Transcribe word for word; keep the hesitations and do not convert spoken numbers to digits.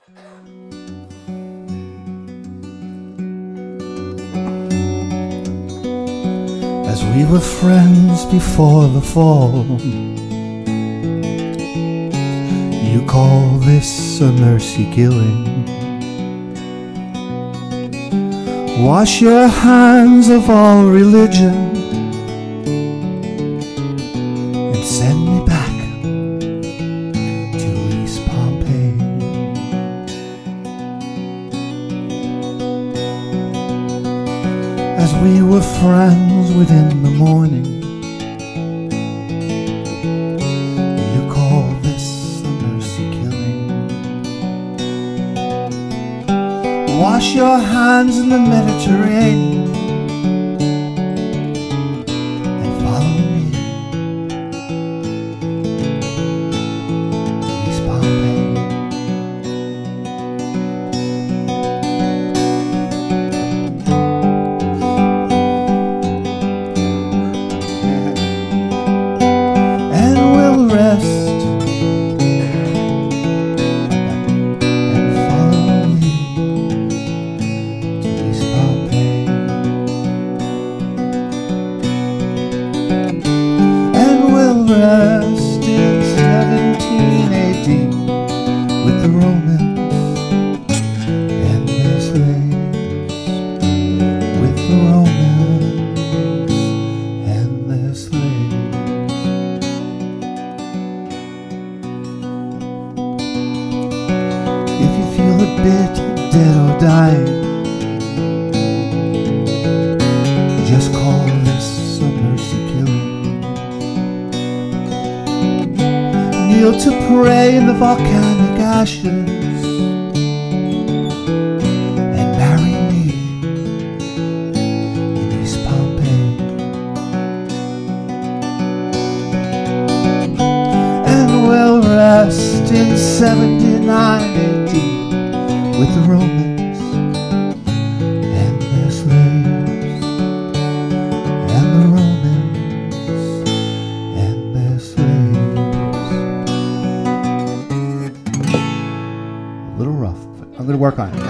As we were friends before the fall, you call this a mercy killing. Wash your hands of all religion and send me back to East Pompeii. As we were friends within the morning, you call this a mercy killing. Wash your hands in the Mediterranean and follow me to East Pompeii. Rest in seventeen A D with the Romans and their slaves, with the Romans and their slaves. If you feel a bit dead or dying, just call this a mercy killing. Kneel to pray in the volcanic ashes and marry me in East Pompeii. And we'll rest in seventy-nine A D with the Romans and their slaves, and the Romans and their slaves. A little rough, but I'm going to work on it.